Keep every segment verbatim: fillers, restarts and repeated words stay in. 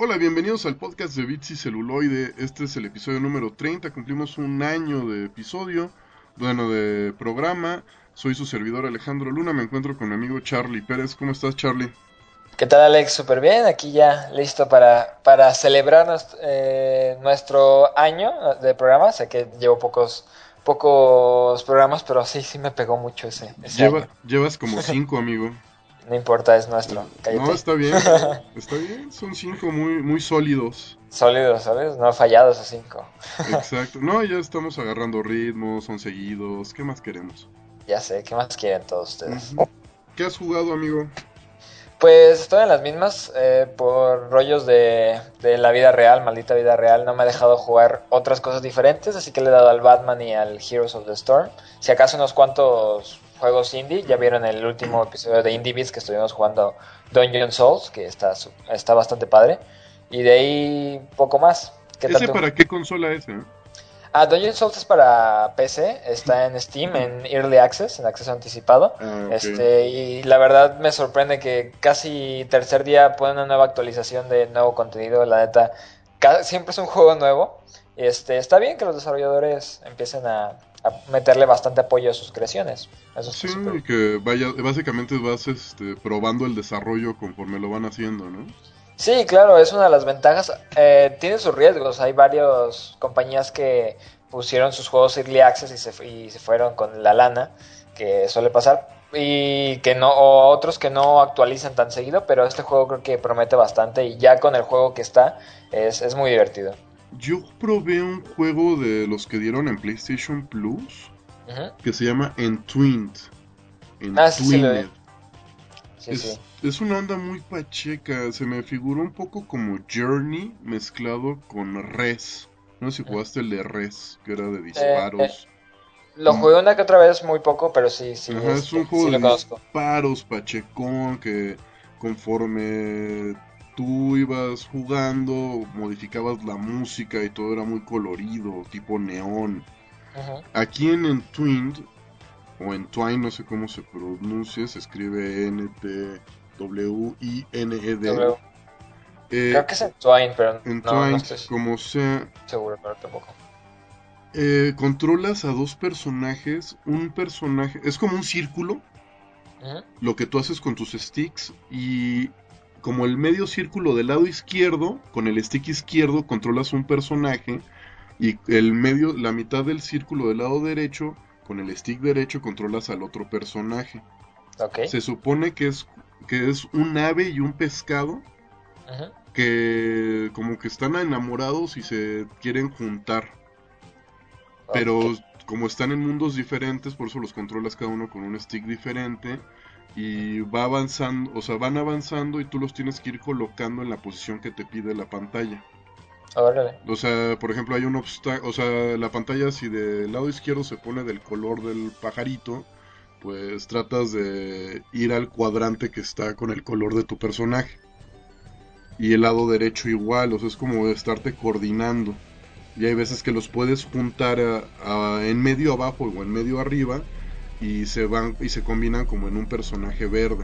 Hola, bienvenidos al podcast de Bits y Celuloide. Este es el episodio número treinta. Cumplimos un año de episodio, bueno, de programa. Soy su servidor Alejandro Luna. Me encuentro con mi amigo Charlie Pérez. ¿Cómo estás, Charlie? ¿Qué tal, Alex? Súper bien, aquí ya listo para, para celebrar nuestro, eh, nuestro año de programa. Sé que llevo pocos, pocos programas, pero sí, sí me pegó mucho ese, ese año. Lleva, llevas como cinco, amigo. No importa, es Eh, nuestro. no, Cállate. está bien. Está bien. Son cinco muy, muy sólidos. Sólidos, ¿sabes? No fallados esos cinco. Exacto. No, ya estamos agarrando ritmos, son seguidos. ¿Qué más queremos? Ya sé, ¿qué más quieren todos ustedes? Ujú. ¿Qué has jugado, amigo? Pues estoy en las mismas, eh, por rollos de, de la vida real, maldita vida real. No me ha dejado jugar otras cosas diferentes, así que le he dado al Batman y al Heroes of the Storm. Si acaso unos cuantos juegos indie, ya vieron el último episodio de Indie Beats que estuvimos jugando Dungeon Souls, que está, su- está bastante padre. Y de ahí poco más. ¿Qué tal ¿Ese tú? para qué consola es, eh? Ah, Dungeon Souls es para P C, está en Steam, en Early Access, en acceso anticipado. Ah, ok. Este, y la verdad me sorprende que casi tercer día ponen una nueva actualización de nuevo contenido, la neta, ca- siempre es un juego nuevo. Este, está bien que los desarrolladores empiecen a, a meterle bastante apoyo a sus creaciones. Eso está Sí, súper bien. que vaya, básicamente vas este, probando el desarrollo conforme lo van haciendo, ¿no? Sí, claro, es una de las ventajas. Eh, tiene sus riesgos. Hay varias compañías que pusieron sus juegos Early Access y se, fu- y se fueron con la lana, que suele pasar. Y que no, o otros que no actualizan tan seguido, pero este juego creo que promete bastante y ya con el juego que está es, es muy divertido. Yo probé un juego de los que dieron en PlayStation Plus Ujú. que se llama Entwined. Ah, sí, sí, lo vi. Entwined. Sí, sí. Es, es una onda muy pacheca. Se me figuró un poco como Journey mezclado con Res. No sé si Ujú. jugaste el de Res, que era de Eh, eh, disparos. lo Mm, jugué una que otra vez, muy poco, pero sí, sí, Ajá, es un este, juego sí de lo conozco. disparos pachecón que conforme tú ibas jugando, modificabas la música y todo era muy colorido, tipo neón. Ujú. Aquí en Entwined, o Entwine, no sé cómo se pronuncia, se escribe N T W I N E D. W. Eh, Creo que es en Twine, pero no, no Entwined, estoy como sea, seguro, pero tampoco. eh, controlas a dos personajes. Un personaje es como un círculo, Ujú. lo que tú haces con tus sticks, y como el medio círculo del lado izquierdo, con el stick izquierdo controlas un personaje, y el medio, la mitad del círculo del lado derecho, con el stick derecho controlas al otro personaje. Ok. Se supone que es, que es un ave y un pescado Ujú. que como que están enamorados y se quieren juntar, Ok. pero como están en mundos diferentes, por eso los controlas cada uno con un stick diferente y va avanzando, o sea, van avanzando y tú los tienes que ir colocando en la posición que te pide la pantalla. Órale. O sea, por ejemplo, hay un obstáculo, o sea, la pantalla si del lado izquierdo se pone del color del pajarito, pues tratas de ir al cuadrante que está con el color de tu personaje. Y el lado derecho igual, o sea, es como de estarte coordinando. Y hay veces que los puedes juntar a- a- en medio abajo o en medio arriba y se van y se combinan como en un personaje verde.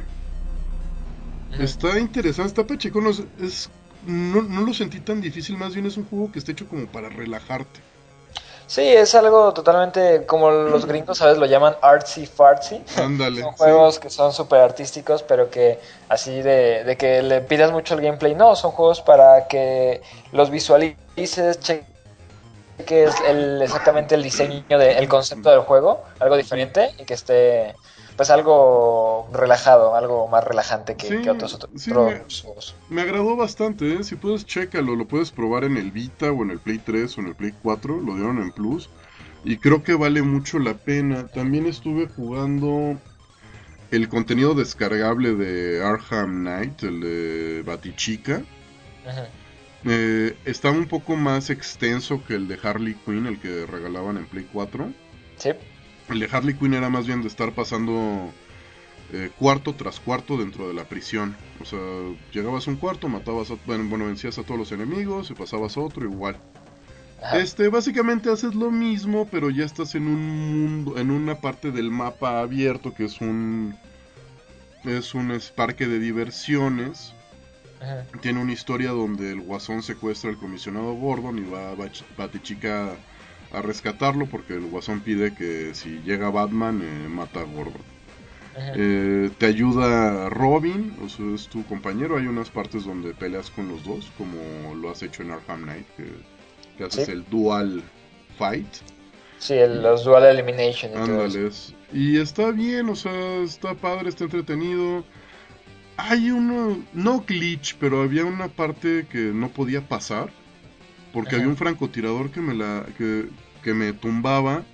Ujú. Está interesante, está pacheco, no, es, es- no, no lo sentí tan difícil, más bien es un juego que está hecho como para relajarte. Sí, es algo totalmente como los gringos, ¿sabes? Lo llaman artsy fartsy. Son Ándale, sí. juegos que son súper artísticos, pero que así de, de que le pidas mucho al gameplay. No, son juegos para que los visualices, cheques el, exactamente el diseño, de, el concepto del juego, algo Ujú. diferente y que esté, pues algo relajado, algo más relajante que, que Sí, otros, sí, me, otros juegos. me agradó bastante, ¿eh? Si puedes, chécalo, lo puedes probar en el Vita o en el Play tres o en el Play cuatro, lo dieron en Plus. Y creo que vale mucho la pena. También estuve jugando el contenido descargable de Arkham Knight, el de Batichica. Ujú. Eh, está un poco más extenso que el de Harley Quinn, el que regalaban en Play cuatro. Sí. El de Harley Quinn era más bien de estar pasando eh, cuarto tras cuarto dentro de la prisión. O sea, llegabas a un cuarto, matabas a, bueno, bueno, vencías a todos los enemigos y pasabas a otro igual. Ajá. Este, básicamente haces lo mismo, pero ya estás en un mundo, en una parte del mapa abierto que es un, es un es parque de diversiones. Ajá. Tiene una historia donde el Guasón secuestra al comisionado Gordon y va a Bat- Batichica a rescatarlo porque el Guasón pide que si llega Batman eh, mata a Gordon. Ajá. Eh, te ayuda Robin, o sea, es tu compañero. Hay unas partes donde peleas con los dos, como lo has hecho en Arkham Knight, que, que haces Sí, el dual fight. sí, el- Y los Dual Elimination y todo eso. ándales. Y está bien, o sea, está padre, está entretenido. Hay uno, no glitch, pero había una parte que no podía pasar, porque había Ajá. un francotirador que me la, que, que me tumbaba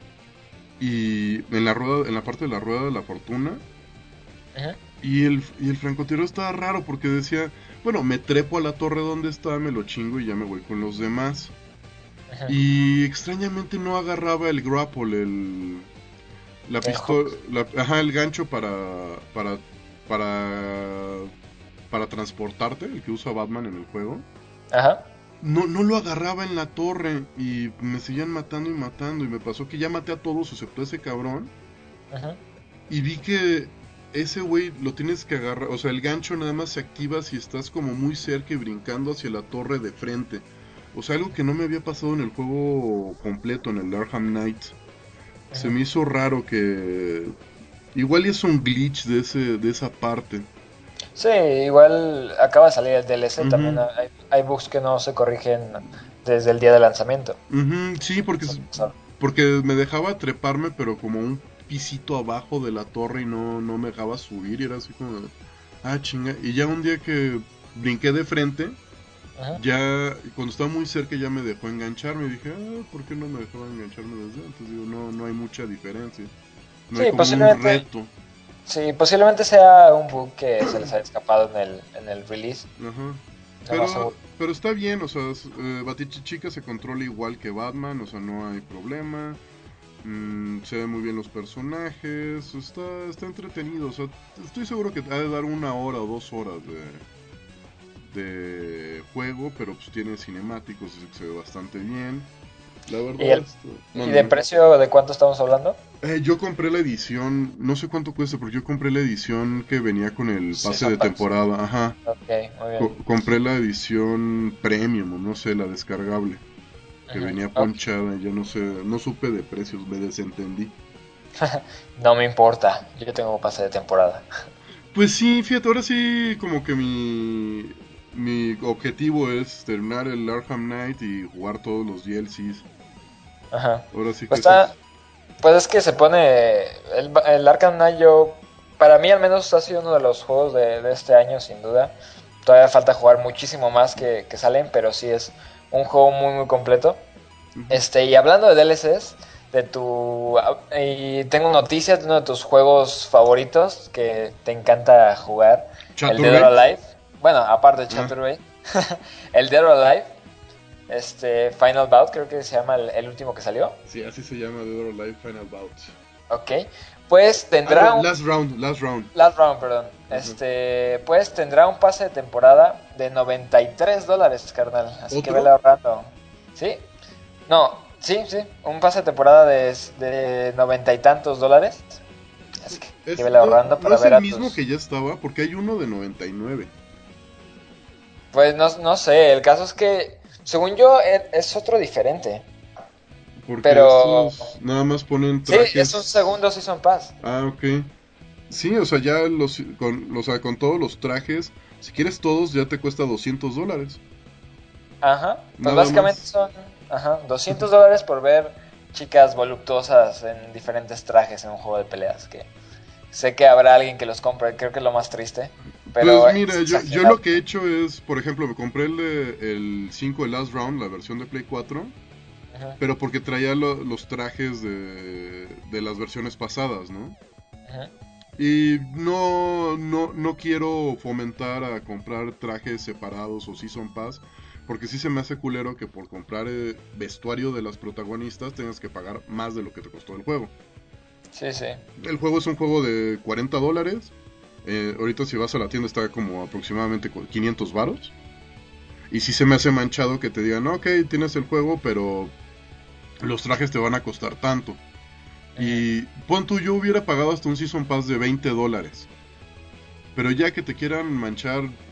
y en la rueda, en la parte de la rueda de la fortuna. Ajá. Y el, y el francotirador estaba raro porque decía, bueno, me trepo a la torre donde está, me lo chingo y ya me voy con los demás. Ajá. Y extrañamente no agarraba el grapple, el, la El pistola, hook. ajá, el gancho para, para, para, para transportarte, el que usa Batman en el juego. Ajá. No, no lo agarraba en la torre y me seguían matando y matando y me pasó que ya maté a todos excepto a ese cabrón. Ajá. Y vi que ese güey lo tienes que agarrar, o sea, el gancho nada más se activa si estás como muy cerca y brincando hacia la torre de frente. O sea, algo que no me había pasado en el juego completo, en el Arkham Knight. Se Ajá. me hizo raro que... Igual y es un glitch de, ese, de esa parte. Sí, igual acaba de salir el D L C, también Ujú, hay, hay bugs que no se corrigen desde el día de lanzamiento. ujú, sí, porque, Suele es- pasar. porque me dejaba treparme, pero como un pisito abajo de la torre y no, no me dejaba subir. Y era así como... de, ah, chinga. Y ya un día que brinqué de frente, Ajá. ya cuando estaba muy cerca ya me dejó engancharme. Y dije, ah, ¿por qué no me dejaba engancharme desde antes? Digo, no, no hay mucha diferencia. No hay Sí, como un posiblemente, reto. sí, posiblemente sea un bug que se les haya escapado en el, en el release, Ajá. no más Pero, seguro. pero está bien, o sea, s- eh, Batichica se controla igual que Batman, o sea, no hay problema. Mm, se ven muy bien los personajes, está, está entretenido, o sea, estoy seguro que ha de dar una hora o dos horas de, de juego, pero pues tiene cinemáticos, así que se ve bastante bien. La ¿Y, verdad, el, está... y de Mándame. precio de cuánto estamos hablando? Eh, yo compré la edición, no sé cuánto cuesta, porque yo compré la edición que venía con el Sí, pase son de packs. temporada, ajá. Ok, muy bien. Co- compré la edición premium, o no sé, la descargable, que Ujú, venía ok. ponchada, ya no sé, no supe de precios, me desentendí. No me importa, yo tengo pase de temporada. Pues sí, fíjate, ahora sí como que mi, mi objetivo es terminar el Arkham Knight y jugar todos los D L Cs. Ajá. Ahora sí que Pues eso está, es... pues es que se pone. El, el Arkham Knight, yo. Para mí, al menos, ha sido uno de los juegos de, de este año, sin duda. Todavía falta jugar muchísimo más que, que salen, pero sí es un juego muy, muy completo. Ujú. Este, y hablando de D L Cs, de tu. Y tengo noticias de uno de tus juegos favoritos que te encanta jugar: el Dead or ¿Chaturbate? Alive. Bueno, aparte de Ah, Chaturbate, el Dead or Alive. Este, Final Bout, creo que se llama el, el último que salió. sí, así se llama Dead or Alive Final Bout. Ok. Pues Ah, no, tendrá un. Last Round, Last Round. Last round, perdón. Ajá. Este, pues tendrá un pase de temporada de noventa y tres dólares, carnal. Así que vele ¿Otro? ahorrando. ¿Sí? No, sí, sí. Un pase de temporada de, de noventa y tantos dólares. Así que, que Es, vele no, ahorrando no para es ver el a mismo que tus. ya estaba, porque hay uno de noventa y nueve. Pues no, no sé, el caso es que, según yo, e- es otro diferente. Porque Pero. estos nada más ponen Sí, es un trajes. segundo Season Pass. Ah, ok. Sí, o sea, ya los con, o sea, con todos los trajes, si quieres todos, ya te cuesta doscientos dólares. Ajá, pues Nada básicamente más. son ajá, doscientos dólares por ver chicas voluptuosas en diferentes trajes en un juego de peleas. Que sé que habrá alguien que los compre, creo que es lo más triste, Pues pero mira, es yo, yo lo exagerado. que he hecho es, por ejemplo, me compré el, de- el cinco, el Last Round, la versión de Play cuatro, Ajá, pero porque traía lo- los trajes de, de las versiones pasadas, ¿no? ajá, Y no, no, no quiero fomentar a comprar trajes separados o Season Pass, porque sí se me hace culero que por comprar eh, vestuario de las protagonistas tengas que pagar más de lo que te costó el juego. sí, sí. El juego es un juego de cuarenta dólares. Eh, ahorita si vas a la tienda está como aproximadamente quinientos varos. Y sí se me hace manchado que te digan, ok, tienes el juego, pero los trajes te van a costar tanto. Ajá. Y pon tú, yo hubiera pagado hasta un Season Pass de veinte dólares. Pero ya que te quieran manchar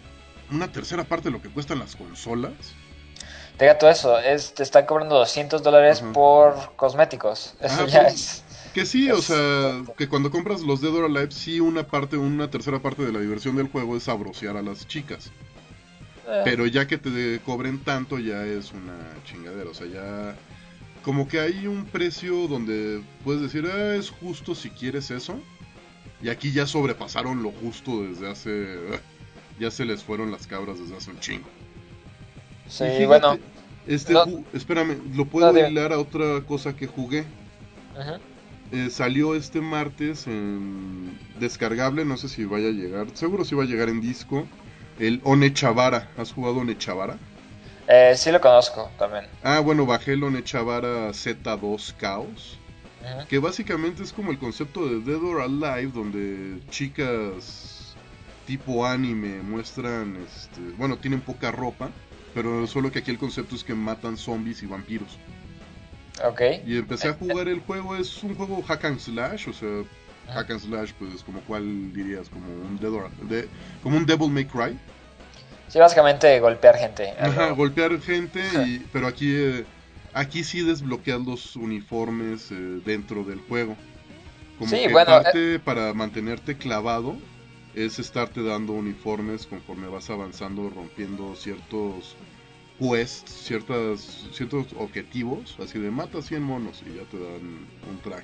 una tercera parte de lo que cuestan las consolas. Te digo todo eso, es, te están cobrando doscientos dólares uh-huh. por cosméticos. Eso ah, ya pues, es... Que sí, es, o sea, que cuando compras los Dead or Alive, sí una parte, una tercera parte de la diversión del juego es sabrosear a las chicas. Eh. Pero ya que te cobren tanto, ya es una chingadera. O sea, ya... Como que hay un precio donde puedes decir, ah, es justo si quieres eso. Y aquí ya sobrepasaron lo justo desde hace... Ya se les fueron las cabras desde hace un chingo. Sí, fíjate, bueno. Este no, ju- espérame, lo puedo no, hilar a otra cosa que jugué. Ajá. Eh, salió este martes en descargable, no sé si vaya a llegar. Seguro si va a llegar en disco. El Onechavara. ¿Has jugado Onechavara? Eh, sí lo conozco también. Ah, bueno, bajé el Onechavara Z dos Chaos. Uh-huh. Que básicamente es como el concepto de Dead or Alive, donde chicas tipo anime muestran, este, bueno, tienen poca ropa, pero solo que aquí el concepto es que matan zombies y vampiros. Ok. Y empecé a jugar el juego, es un juego hack and slash, o sea, uh-huh. hack and slash, pues como cuál dirías, como un Dead or, de, como un Devil May Cry. Sí, básicamente golpear gente. Ajá, algo. golpear gente, y, pero aquí eh, aquí sí desbloqueas los uniformes eh, dentro del juego. Como sí, que bueno, parte eh... para mantenerte clavado es estarte dando uniformes conforme vas avanzando, rompiendo ciertos quests, ciertas, ciertos objetivos, así de mata cien monos y ya te dan un traje.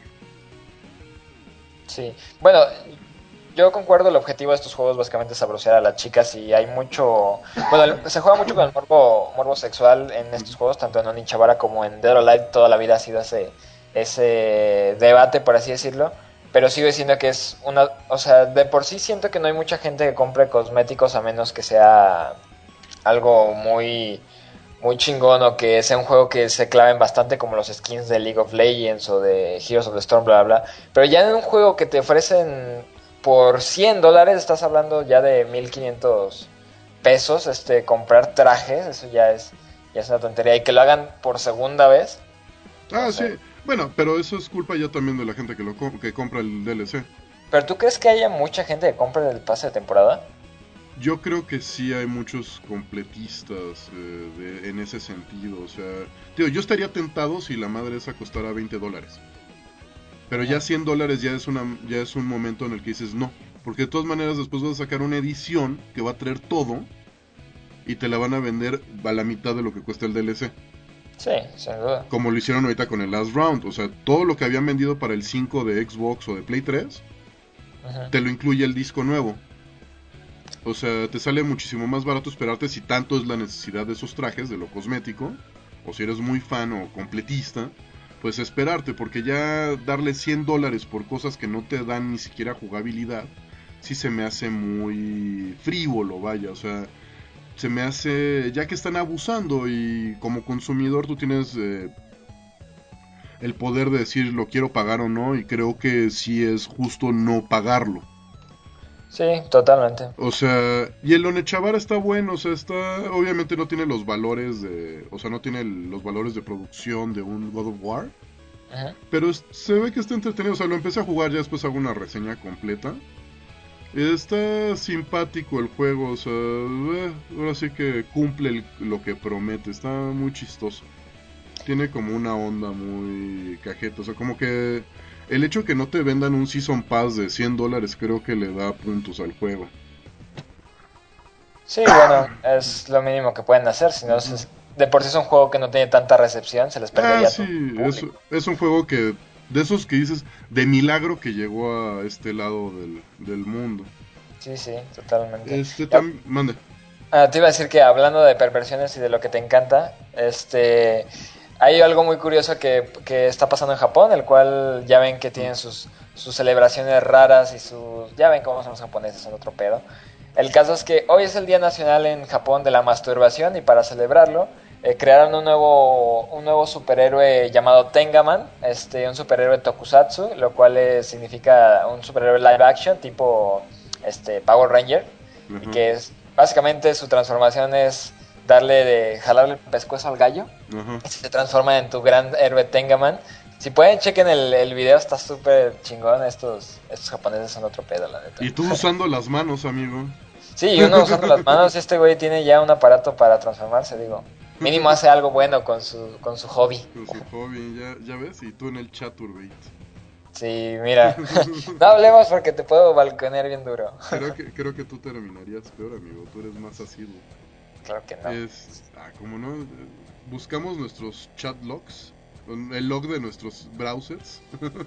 Sí, bueno... Yo concuerdo, el objetivo de estos juegos básicamente es sabrosear a las chicas y hay mucho... Bueno, se juega mucho con el morbo, morbo sexual en estos juegos, tanto en Onechavara como en Dead or Alive. Toda la vida ha sido ese, ese debate, por así decirlo, pero sigo diciendo que es una... O sea, de por sí siento que no hay mucha gente que compre cosméticos a menos que sea algo muy... muy chingón o que sea un juego que se claven bastante como los skins de League of Legends o de Heroes of the Storm, bla, bla, bla. Pero ya en un juego que te ofrecen... Por cien dólares estás hablando ya de mil quinientos pesos, este, comprar trajes, eso ya es, ya es una tontería. Y que lo hagan por segunda vez. Ah, no sé. Sí. Bueno, pero eso es culpa ya también de la gente que lo com- que compra el D L C. ¿Pero tú crees que haya mucha gente que compre el pase de temporada? Yo creo que sí hay muchos completistas eh, de, en ese sentido. O sea, tío, yo estaría tentado si la madre esa costara veinte dólares. Pero ya cien dólares ya es, una, ya es un momento en el que dices no. Porque de todas maneras después vas a sacar una edición que va a traer todo y te la van a vender a la mitad de lo que cuesta el D L C. Sí, sin duda. Como lo hicieron ahorita con el Last Round. O sea, todo lo que habían vendido para el cinco de Xbox o de Play tres, uh-huh. te lo incluye el disco nuevo. O sea, te sale muchísimo más barato esperarte si tanto es la necesidad de esos trajes, de lo cosmético. O si eres muy fan o completista, pues esperarte, porque ya darle cien dólares por cosas que no te dan ni siquiera jugabilidad, sí se me hace muy frívolo, vaya, o sea, se me hace, ya que están abusando y como consumidor tú tienes eh, el poder de decir lo quiero pagar o no, y creo que sí es justo no pagarlo. Sí, totalmente. O sea, y el Onechavara está bueno, o sea, está, obviamente no tiene los valores de, o sea, no tiene el, los valores de producción de un God of War, uh-huh. pero es, se ve que está entretenido, o sea, lo empecé a jugar, ya después hago una reseña completa. Está simpático el juego, o sea, eh, ahora sí que cumple el, lo que promete, está muy chistoso. Tiene como una onda muy cajeta, o sea, como que el hecho de que no te vendan un Season Pass de cien dólares creo que le da puntos al juego. Sí, bueno, es lo mínimo que pueden hacer, si no, uh-huh. de por sí es un juego que no tiene tanta recepción, se les perdería. Ah, sí, es, es un juego que, de esos que dices, de milagro que llegó a este lado del, del mundo. Sí, sí, totalmente. Este, tam- mande. Ah, te iba a decir que hablando de perversiones y de lo que te encanta, este... hay algo muy curioso que, que está pasando en Japón, el cual ya ven que tienen sus, sus celebraciones raras y sus... ya ven cómo son los japoneses, son otro pedo. El caso es que hoy es el Día Nacional en Japón de la Masturbación y para celebrarlo eh, crearon un nuevo, un nuevo superhéroe llamado Tengaman, este, un superhéroe tokusatsu, lo cual eh, significa un superhéroe live action tipo este, Power Ranger, uh-huh. y que es, básicamente su transformación es darle de jalarle el pescuezo al gallo, uh-huh. y se transforma en tu gran héroe Tengaman. Si pueden, chequen el, el video, está súper chingón. Estos, estos japoneses son otro pedo, la neta. Y tú usando las manos, amigo. Sí, y uno usando las manos, este güey tiene ya un aparato para transformarse, digo. Mínimo hace algo bueno con su, con su hobby. Con su hobby, ya, ya ves, y tú en el chaturbate. Sí, mira. No hablemos porque te puedo balconear bien duro. Creo que, creo que tú terminarías peor, amigo. Tú eres más asiduo. Claro que no. Es, ah, como no, buscamos nuestros chat logs, el log de nuestros browsers,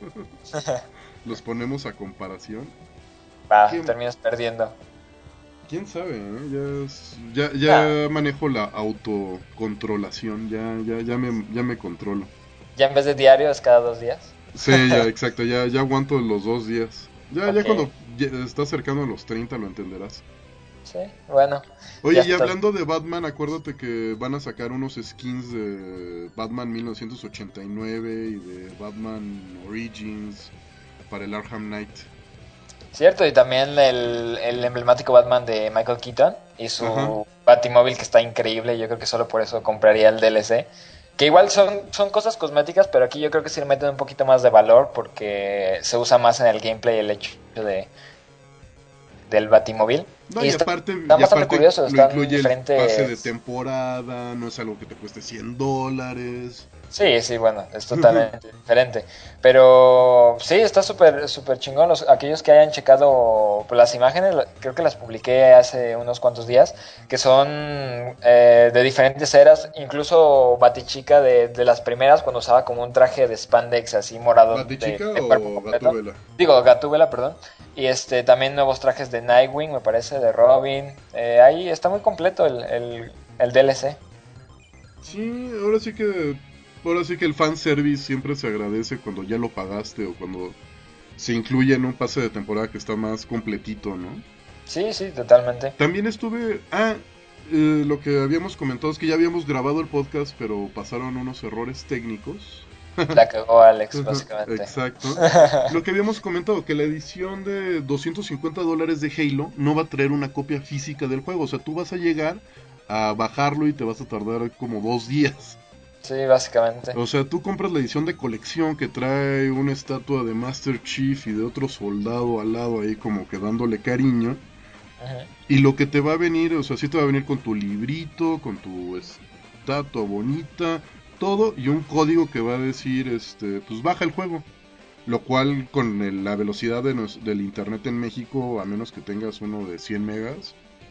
los ponemos a comparación. Va, ¿Quién, terminas perdiendo. quién sabe, eh? Ya, es- ya, ya Ah, manejo la autocontrolación, ya, ya, ya me, ya me controlo. ya en vez de diario es cada dos días. Sí, ya, exacto, ya, ya aguanto los dos días. Ya, ya Ok, cuando ya estás cercano a los treinta lo entenderás. sí, bueno, Oye, ya y estás. hablando de Batman, acuérdate que van a sacar unos skins de Batman mil novecientos ochenta y nueve y de Batman Origins para el Arkham Knight. Cierto, y también el, el emblemático Batman de Michael Keaton y Ajá. su Batimóvil que está increíble. Yo creo que solo por eso compraría el D L C. Que igual son, son cosas cosméticas, pero aquí yo creo que sí le meten un poquito más de valor porque se usa más en el gameplay el hecho de, del Batimóvil. No, Y y está, aparte, están y bastante aparte curiosos, lo están incluye el pase de diferentes. temporada, no es algo que te cueste cien dólares. Sí, sí, bueno, es totalmente diferente. Pero sí, está súper súper chingón. Los, aquellos que hayan checado pues, las imágenes, la- creo que las publiqué hace unos cuantos días, que son eh, de diferentes eras. Incluso Batichica de, de las primeras, cuando usaba como un traje de spandex así morado de, ¿Batichica de cuerpo o completo. Gatúbela? Digo, Gatúbela, perdón. Y este también nuevos trajes de Nightwing, me parece, de Robin. Eh, ahí está muy completo el, el, el D L C. Sí, ahora sí que ahora sí que el fanservice siempre se agradece cuando ya lo pagaste o cuando se incluye en un pase de temporada que está más completito, ¿no? Sí, sí, totalmente. También estuve... Ah, eh, lo que habíamos comentado es que ya habíamos grabado el podcast, pero pasaron unos errores técnicos. La cagó Alex, básicamente. Exacto. Lo que habíamos comentado, que la edición de doscientos cincuenta dólares de Halo no va a traer una copia física del juego. O sea, tú vas a llegar a bajarlo y te vas a tardar como dos días. Sí, básicamente. O sea, tú compras la edición de colección que trae una estatua de Master Chief y de otro soldado al lado ahí como que dándole cariño. Ujú. Y lo que te va a venir, o sea, sí te va a venir con tu librito, con tu estatua bonita, todo, y un código que va a decir, este, pues baja el juego. Lo cual con el- la velocidad de nos- del internet en México, a menos que tengas uno de cien megas,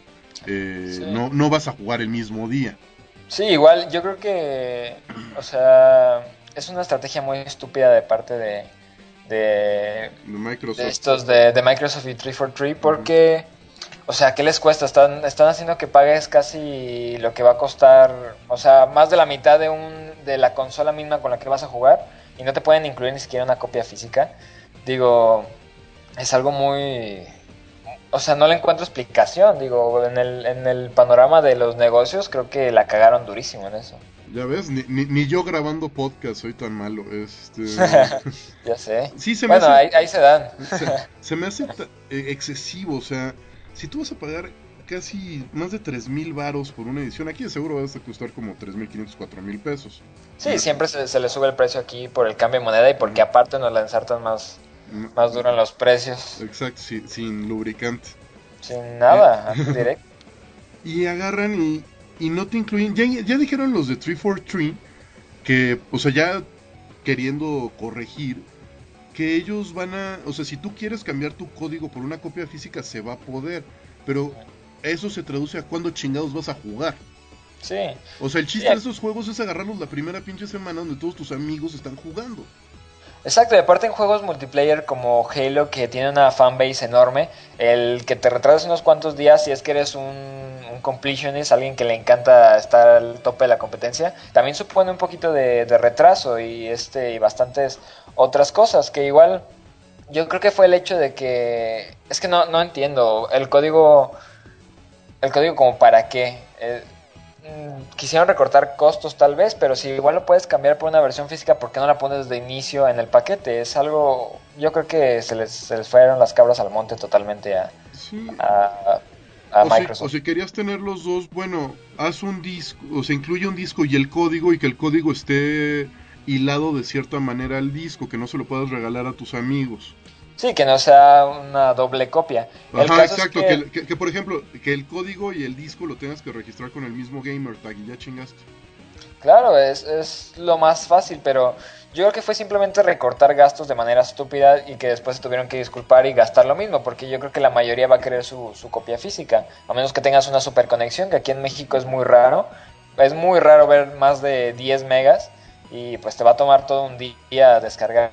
eh, Sí. no, no vas a jugar el mismo día. Sí, igual yo creo que, o sea, es una estrategia muy estúpida de parte de, de, De de Microsoft. estos de, de Microsoft y trescientos cuarenta y tres Ujú. porque, o sea, ¿qué les cuesta? Están, están haciendo que pagues casi lo que va a costar, o sea, más de la mitad de un de la consola misma con la que vas a jugar y no te pueden incluir ni siquiera una copia física. Digo, es algo muy... O sea, no le encuentro explicación. Digo, en el, en el panorama de los negocios creo que la cagaron durísimo en eso. Ya ves, ni, ni, ni yo grabando podcast soy tan malo. Este, Ya sé. sí, se me Bueno, hace ahí, ahí se dan. Se, se me hace ta- eh, excesivo, o sea, si tú vas a pagar casi más de tres mil varos por una edición, aquí de seguro vas a costar como tres mil quinientos, cuatro mil pesos. Sí, ¿No? siempre se, se le sube el precio aquí por el cambio de moneda y porque Ujú. aparte nos la ensartan más, No, más duro en los precios. exacto, sin, sin lubricante. Sin Eh, nada, así directo. y agarran y, y no te incluyen. Ya, ya dijeron los de trescientos cuarenta y tres que, o sea, ya queriendo corregir, que ellos van a, o sea, si tú quieres cambiar tu código por una copia física se va a poder, pero eso se traduce a cuándo chingados vas a jugar. Sí. O sea, el Sí, chiste de esos juegos es agarrarlos la primera pinche semana donde todos tus amigos están jugando. exacto, y aparte en juegos multiplayer como Halo, que tiene una fanbase enorme, el que te retrases unos cuantos días si es que eres un, un completionist, alguien que le encanta estar al tope de la competencia, también supone un poquito de, de retraso y este y bastantes otras cosas que igual yo creo que fue el hecho de que es que no, no entiendo el código el código como para qué. Eh, mm, quisieron recortar costos tal vez, pero si igual lo puedes cambiar por una versión física, ¿por qué no la pones de inicio en el paquete? Es algo, yo creo que se les, se les fueron las cabras al monte totalmente a, Sí. a, a O si, o Microsoft. si querías tener los dos, bueno, haz un disco, o sea, incluye un disco y el código y que el código esté hilado de cierta manera al disco, que no se lo puedas regalar a tus amigos. Sí, que no sea una doble copia. El Ajá, caso es exacto, que, que, el- que, que, por ejemplo, que el código y el disco lo tengas que registrar con el mismo gamer tag y ya chingaste. claro, es, es lo más fácil, pero yo creo que fue simplemente recortar gastos de manera estúpida y que después se tuvieron que disculpar y gastar lo mismo, porque yo creo que la mayoría va a querer su, su copia física, a menos que tengas una super conexión, que aquí en México es muy raro. Es muy raro ver más de diez megas y pues te va a tomar todo un día descargar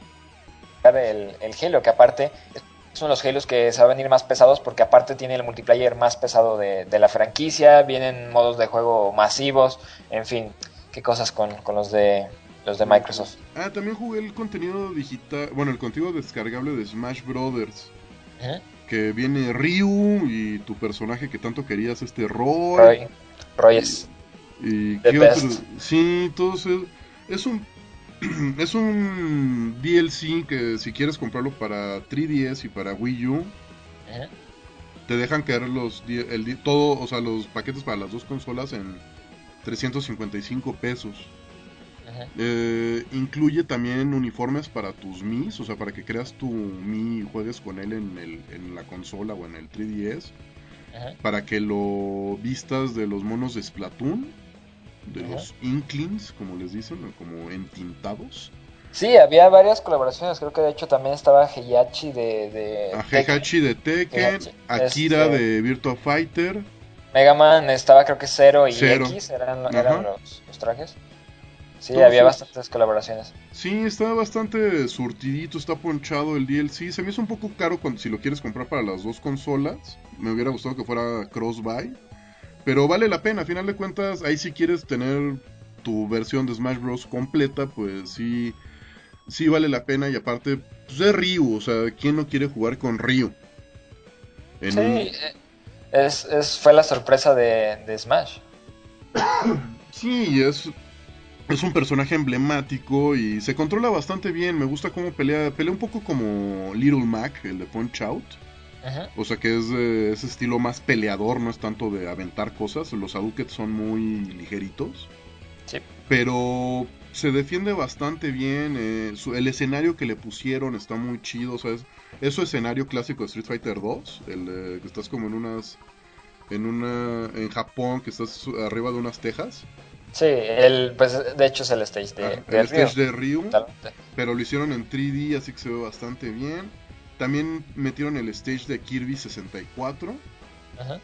el, el Halo, que aparte es uno de los Halos que se va a venir más pesados porque aparte tiene el multiplayer más pesado de, de la franquicia, vienen modos de juego masivos, en fin, qué cosas con, con los de los de Sí, sí. Microsoft. Ah, también jugué el contenido digital, bueno, el contenido descargable de Smash Brothers, Ujú. que viene Ryu y tu personaje que tanto querías, este Roy, Roy, Roy y, es y the qué otro, best. sí, todos es, es un es un D L C que si quieres comprarlo para tres D S y para Wii U, Ujú, te dejan caer los di- el, di- todo, o sea, los paquetes para las dos consolas en trescientos cincuenta y cinco pesos. ujú, Eh, incluye también uniformes para tus Mis, o sea, para que creas tu Mi y juegues con él en, el, en la consola o en el tres D S. ujú, Para que lo vistas de los monos de Splatoon, de ujú. los Inklings, como les dicen, o como entintados. Sí, había varias colaboraciones, creo que de hecho también estaba Heihachi de, A de Tekken. Heihachi de Tekken, Heihachi, Akira este, de Virtua Fighter, Mega Man estaba creo que Zero y Zero. X eran, eran Ajá, los, los trajes. Sí, todos había esos. bastantes colaboraciones. Sí, está bastante surtidito, está ponchado el D L C. Se me hizo un poco caro cuando, si lo quieres comprar para las dos consolas. Me hubiera gustado que fuera cross-buy. Pero vale la pena, a final de cuentas, ahí si quieres tener tu versión de Smash Bros. Completa, pues sí, sí vale la pena. Y aparte, pues es Ryu, o sea, ¿quién no quiere jugar con Ryu? En Sí, un... eh, es, es, fue la sorpresa de, de Smash. Sí, es, es un personaje emblemático y se controla bastante bien. Me gusta cómo pelea, pelea un poco como Little Mac, el de Punch Out. Ujú. O sea que es de ese estilo más peleador, no es tanto de aventar cosas. Los Hadouken son muy ligeritos. Sí. Pero se defiende bastante bien. Eh, su- el escenario que le pusieron está muy chido. O sea, es, es su escenario clásico de Street Fighter dos. El eh, que estás como en unas. En una. En Japón, que estás su- arriba de unas tejas. Sí, el, pues de hecho es el stage Ah, de, el de Ryu, stage de Ryu. totalmente. Pero lo hicieron en tres D, así que se ve bastante bien. También metieron el stage de Kirby sesenta y cuatro. Ujú.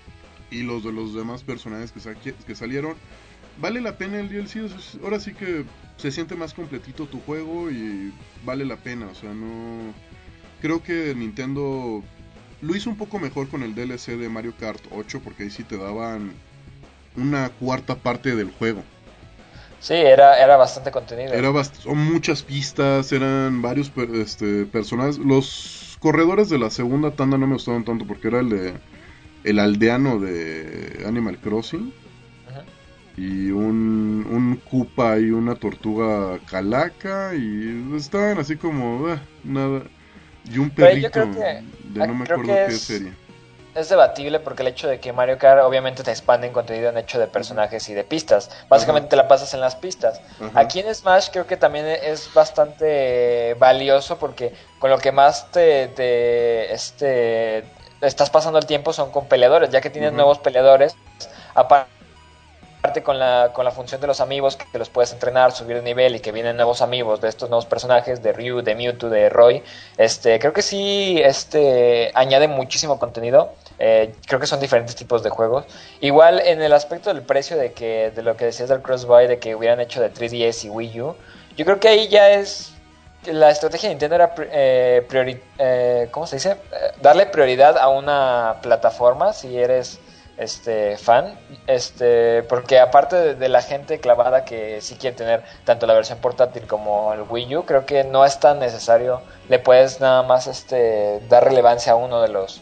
Y los de los demás personajes que, sa- que salieron. Vale la pena el D L C, o sea, ahora sí que se siente más completito tu juego y vale la pena, o sea, no... Creo que Nintendo lo hizo un poco mejor con el D L C de Mario Kart ocho porque ahí sí te daban una cuarta parte del juego. Sí, era, era bastante contenido. Era bast son muchas pistas, eran varios per este, personajes. Los corredores de la segunda tanda no me gustaron tanto porque era el de el aldeano de Animal Crossing. Ujú. Y un, un Koopa y una tortuga calaca y estaban así como ah, nada, y un Pero yo perrito creo que, de ah, no me creo acuerdo que qué es, serie. es debatible porque el hecho de que Mario Kart obviamente te expande en contenido en hecho de Ujú. personajes y de pistas. Ajá, Básicamente te la pasas en las pistas. ajá, Aquí en Smash creo que también es bastante valioso porque con lo que más te, te este, estás pasando el tiempo son con peleadores, ya que tienes ajá. nuevos peleadores. Aparte con la, con la función de los amigos que los puedes entrenar, subir de nivel y que vienen nuevos amigos de estos nuevos personajes, de Ryu, de Mewtwo, de Roy, este, creo que sí este, añade muchísimo contenido. Eh, creo que son diferentes tipos de juegos. Igual en el aspecto del precio de que de lo que decías del crossbuy, de que hubieran hecho de tres D S y Wii U, yo creo que ahí ya es la estrategia de Nintendo era eh, priori eh, ¿cómo se dice? Eh, darle prioridad a una plataforma si eres este fan, este, porque aparte de, de la gente clavada que sí quiere tener tanto la versión portátil como el Wii U, creo que no es tan necesario, le puedes nada más este dar relevancia a uno de los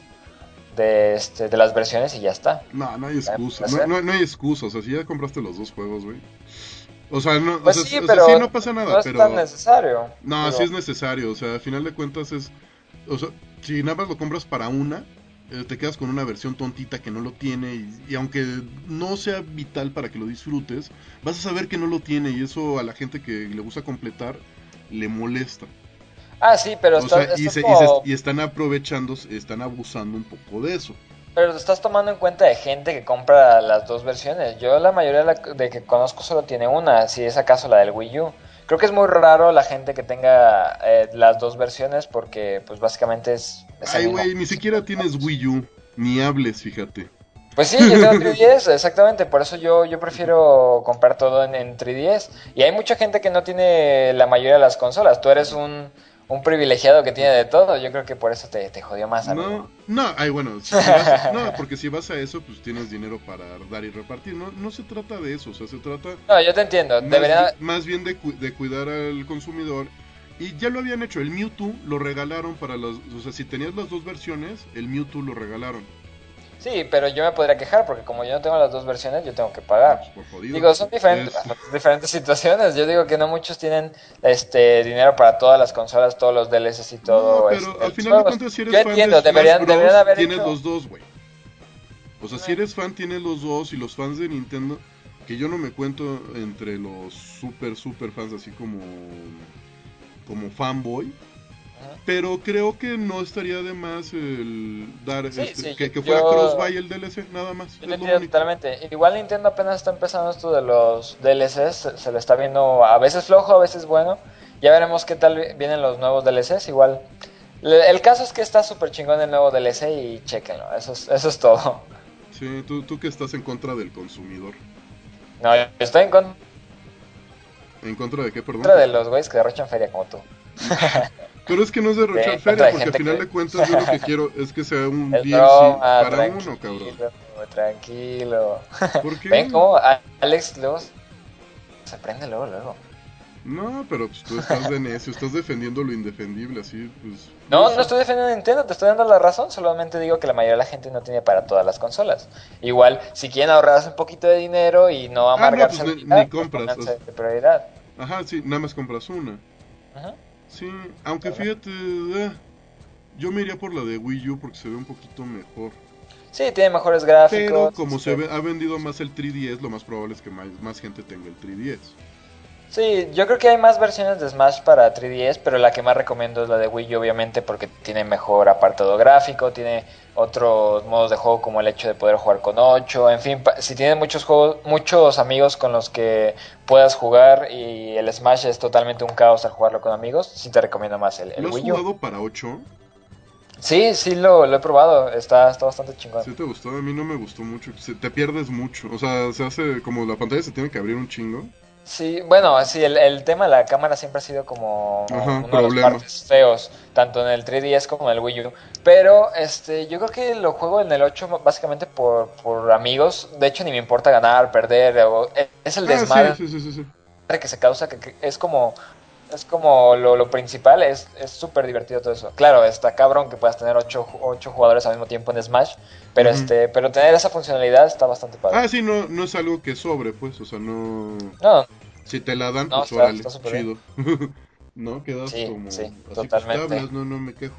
de este de las versiones y ya está. No, no hay ¿También excusa, puede no, ser? no, no hay excusa, o sea, si ya compraste los dos juegos, güey. O sea, no, o Pues sea, sí, o sea, sí, pero no pasa no nada, es tan pero necesario. no, sí Digo, es necesario, o sea, a final de cuentas es, o sea, si nada más lo compras para una, eh, te quedas con una versión tontita que no lo tiene y, y aunque no sea vital para que lo disfrutes, vas a saber que no lo tiene y eso a la gente que le gusta completar le molesta. Ah, sí, pero O sea, estás, y, estás se, y, se, como... y están aprovechando, están abusando un poco de eso. Pero estás tomando en cuenta de gente que compra las dos versiones. Yo la mayoría de, la- de que conozco solo tiene una, si es acaso la del Wii U. Creo que es muy raro la gente que tenga eh, las dos versiones porque pues básicamente es, es el Ay, mismo. güey, ni siquiera tienes Wii U, ni hables, fíjate. Pues sí, yo tengo tres D S, exactamente, por eso yo, yo prefiero comprar todo en, en tres D S. Y hay mucha gente que no tiene la mayoría de las consolas. Tú eres un, un privilegiado que tiene de todo. Yo creo que por eso te, te jodió más, amigo. No, no, ay, bueno, si, si vas a- no, porque si vas a eso, pues tienes dinero para dar y repartir. No, no se trata de eso, o sea, se trata No, yo te entiendo. más, bi- Debería, más bien de, cu- de cuidar al consumidor. Y ya lo habían hecho, el Mewtwo lo regalaron para las, o sea, si tenías las dos versiones, el Mewtwo lo regalaron. sí, pero yo me podría quejar porque como yo no tengo las dos versiones, yo tengo que Ah, pagar. pues por jodido. Digo, son diferentes, Es, diferentes situaciones. Yo digo que no muchos tienen este dinero para todas las consolas, todos los D L Cs y no, todo pero este al los final de juegos. cuentas, si Yo eres fan de entiendo, Smash deberían deberían Bros, haber tienes hecho los dos, güey. O sea, si eh, eres fan, tienes los dos. Y los fans de Nintendo, que yo no me cuento entre los super, super fans, así como, como fanboy. ujú. Pero creo que no estaría de más el dar Sí, este, sí, yo, que, que fuera yo, cross-buy el D L C, nada más. yo Es te lo entiendo único. totalmente. Igual Nintendo apenas está empezando esto de los D L Cs, se, se le está viendo a veces flojo, a veces bueno. Ya veremos qué tal vienen los nuevos D L Cs. Igual, le- el caso es que está súper chingón el nuevo D L C y chequenlo. Eso es, eso es todo. Sí, tú, tú que estás en contra del consumidor. No, yo estoy en contra ¿En contra de qué, perdón? de los güeyes que derrochan feria como tú. Pero es que no es derrochar En feria, contra de porque al gente final que... de cuentas yo lo que quiero es que sea un Es D L C broma, para uno, cabrón. tranquilo, tranquilo. ¿Por ¿Ven qué? cómo Alex luego se prende luego, luego? No, pero pues tú estás de necio, estás defendiendo lo indefendible, así, pues, no No, no sé. estoy defendiendo a Nintendo, te estoy dando la razón, solamente digo que la mayoría de la gente no tiene para todas las consolas. Igual, si quieren ahorrarse un poquito de dinero y no Ah, no, pues amargarse la ni, ni vida, pues compras. pónganse as- de prioridad. Ajá, sí, nada más compras una. Ujú, Sí, aunque ¿verdad? fíjate, eh, yo me iría por la de Wii U porque se ve un poquito mejor. Sí, tiene mejores Pero gráficos. como se este, ve, ha vendido más el tres D S, lo más probable es que más, más gente tenga el tres D S. Sí, yo creo que hay más versiones de Smash para tres D S, pero la que más recomiendo es la de Wii U, obviamente, porque tiene mejor apartado gráfico, tiene otros modos de juego como el hecho de poder jugar con ocho, en fin, pa- si tienes muchos juegos, muchos amigos con los que puedas jugar y el Smash es totalmente un caos al jugarlo con amigos, sí te recomiendo más el, el ¿Lo has Wii U. jugado para ocho? Sí, sí lo, lo he probado, está, está bastante chingón. ¿Sí te gustó? A mí no me gustó mucho. Se- te pierdes mucho. O sea, se hace como la pantalla se tiene que abrir un chingo. Sí, bueno, sí, el, el tema de la cámara siempre ha sido como Ajá, uno de los problema. partes feos, tanto en el tres D S como en el Wii U. Pero este, yo creo que lo juego en el ocho básicamente por, por amigos. De hecho, ni me importa ganar, perder. o- es el Ah, sí, desmadre sí, sí, sí, sí. que se causa, que, que es como, es como lo, lo principal, es es súper divertido todo eso. Claro, está cabrón que puedas tener ocho, ocho jugadores al mismo tiempo en Smash, pero Ujú. este, pero tener esa funcionalidad está bastante padre. Ah, sí, no, no es algo que sobre, pues. O sea, no. No, Si te la dan, no, pues está, órale, está súper bien. chido. No, quedas Sí, como. sí, Así pues totalmente. tablas, no, no me quejo.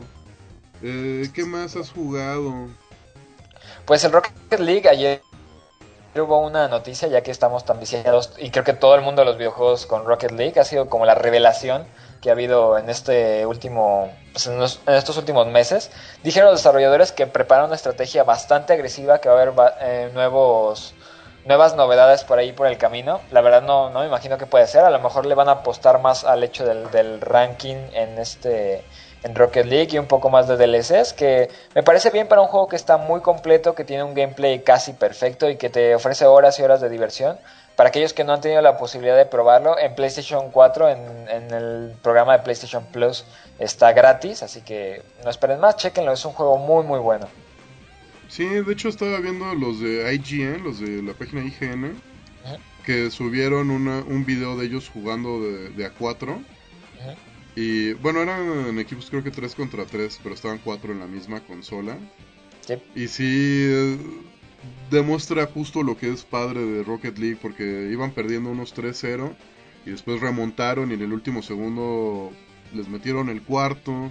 Eh, ¿qué más has jugado? Pues el Rocket League ayer hubo una noticia, ya que estamos tan viciados, y creo que todo el mundo de los videojuegos con Rocket League ha sido como la revelación que ha habido en este último, pues en, los- en estos últimos meses. Dijeron los desarrolladores que preparan una estrategia bastante agresiva, que va a haber va- eh, nuevos nuevas novedades por ahí por el camino. La verdad no, no me imagino qué puede ser. A lo mejor le van a apostar más al hecho del, del ranking en este en Rocket League y un poco más de D L Cs, que me parece bien para un juego que está muy completo, que tiene un gameplay casi perfecto y que te ofrece horas y horas de diversión. Para aquellos que no han tenido la posibilidad de probarlo, en PlayStation cuatro, en, en el programa de PlayStation Plus, está gratis, así que no esperen más, chequenlo, es un juego muy muy bueno. Sí, de hecho estaba viendo los de I G N, los de la página I G N, Ujú, que subieron una, un video de ellos jugando de, de a cuatro. ujú. Y bueno, eran en equipos creo que tres contra tres, pero estaban cuatro en la misma consola. Sí. Y sí, eh, demuestra justo lo que es padre de Rocket League, porque iban perdiendo unos tres cero y después remontaron y en el último segundo les metieron el cuarto.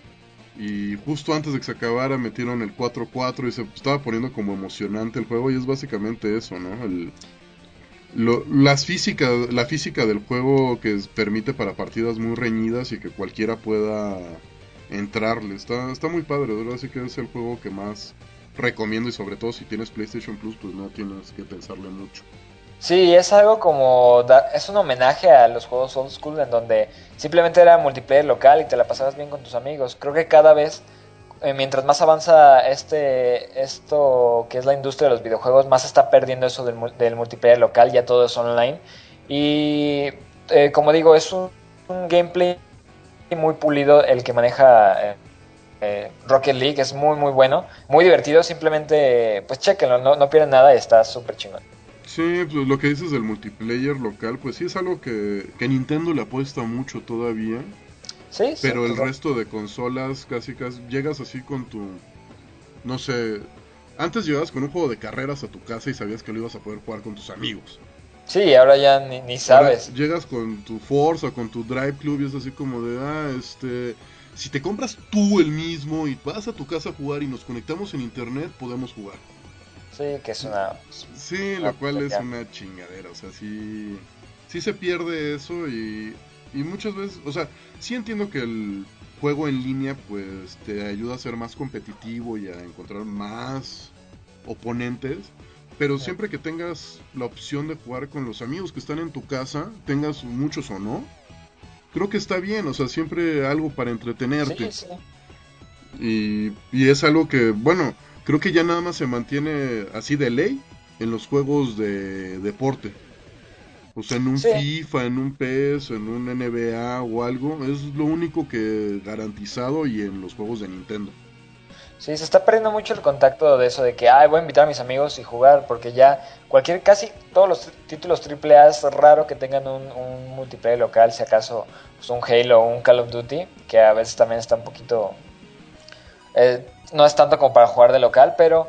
Y justo antes de que se acabara metieron el cuatro cuatro y se estaba poniendo como emocionante el juego y es básicamente eso, ¿no? El, Lo, las físicas, la física del juego que es- permite para partidas muy reñidas y que cualquiera pueda entrarle. Está, está muy padre, de verdad, así que es el juego que más recomiendo y sobre todo si tienes PlayStation Plus, pues no tienes que pensarle mucho. Sí, es algo como, da- es un homenaje a los juegos old school en donde simplemente era multiplayer local y te la pasabas bien con tus amigos. Creo que cada vez, eh, mientras más avanza este, esto que es la industria de los videojuegos, más se está perdiendo eso del, mul- del multiplayer local, ya todo es online. Y eh, como digo, es un, un gameplay muy pulido el que maneja eh, eh, Rocket League, es muy muy bueno, muy divertido, simplemente pues chequenlo, no, no pierden nada y está súper chingón. Sí, pues lo que dices del multiplayer local, pues sí es algo que, que Nintendo le apuesta mucho todavía, Sí, sí, pero el total. resto de consolas casi casi llegas así con tu, no sé, antes llegabas con un juego de carreras a tu casa y sabías que lo ibas a poder jugar con tus amigos. Sí, ahora ya ni, ni Ahora sabes. llegas con tu Forza o con tu Drive Club y es así como de, ah, este, si te compras tú el mismo y vas a tu casa a jugar y nos conectamos en internet, podemos jugar. Sí, que es una, Sí, una lo cual es tontería. una chingadera, o sea, sí, sí se pierde eso y, y muchas veces, o sea, sí entiendo que el juego en línea pues te ayuda a ser más competitivo y a encontrar más oponentes, pero Ujú. siempre que tengas la opción de jugar con los amigos que están en tu casa, tengas muchos o no, creo que está bien, o sea, siempre algo para Sí, entretenerte. sí. Y, y es algo que, bueno, creo que ya nada más se mantiene así de ley en los juegos de deporte. O sea, en un Sí, FIFA, en un PES, en un N B A o algo, es lo único que garantizado y en los juegos de Nintendo. sí, se está perdiendo mucho el contacto de eso de que, ay, voy a invitar a mis amigos y jugar, porque ya cualquier, casi todos los títulos triple A es raro que tengan un, un multiplayer local, si acaso pues, un Halo o un Call of Duty, que a veces también está un poquito Eh, no es tanto como para jugar de local, pero